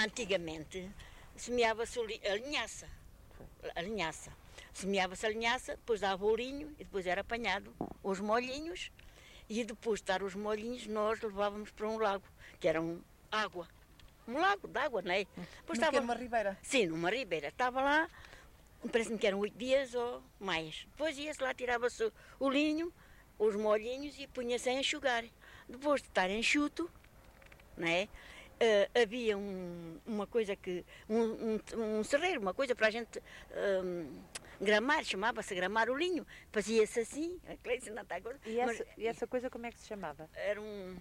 Antigamente semeava-se a linhaça. Semeava-se a linhaça, depois dava o linho e depois era apanhado os molhinhos e depois de estar os molhinhos nós levávamos para um lago, que era água. Um lago de água, não é? Depois estava numa ribeira? Sim, numa ribeira. Estava lá, parece-me que eram 8 dias ou mais. Depois ia-se lá, tirava-se o linho, os molhinhos e punha-se a enxugar. Depois de estar enxuto, não é? Havia uma coisa que, um serreiro, uma coisa para a gente gramar, chamava-se gramar o linho, fazia-se assim, a Cleice não está agora. E essa coisa como é que se chamava? Era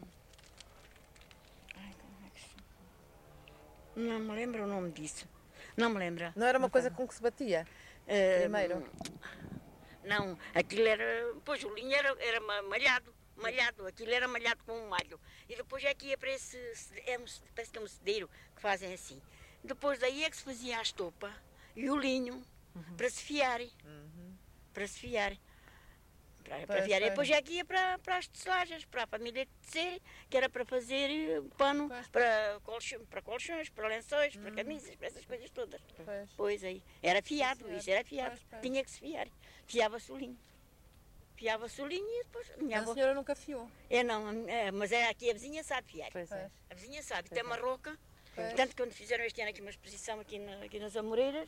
ai, como é que se chama? Não me lembro o nome disso, não me lembro. Não era uma coisa com que se batia? Primeiro? Não, aquilo era, pois o linho era malhado, aquilo era malhado com um malho. E depois é que ia para esse, parece que é um cedeiro que fazem assim. Depois daí é que se fazia a estopa e o linho para se fiar. Para se fiar. Para fiar. E depois é que ia para as tecelagens, para a família tecer, que era para fazer pano, para colchões, para lençóis, para camisas, para essas coisas todas. Pois aí. Era fiado, isso era fiado. Tinha que se fiar. Fiava-se o linho. Fiava-se o linho e depois... Mas a senhora nunca fiou? Não, mas aqui a vizinha sabe fiar. A vizinha sabe, tem uma roca. Tanto que quando fizeram este ano aqui uma exposição aqui nas Amoreiras,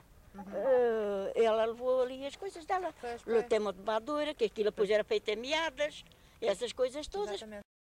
ela levou ali as coisas dela. Tem uma tomadoura, que aquilo depois era feito em meadas, essas coisas todas.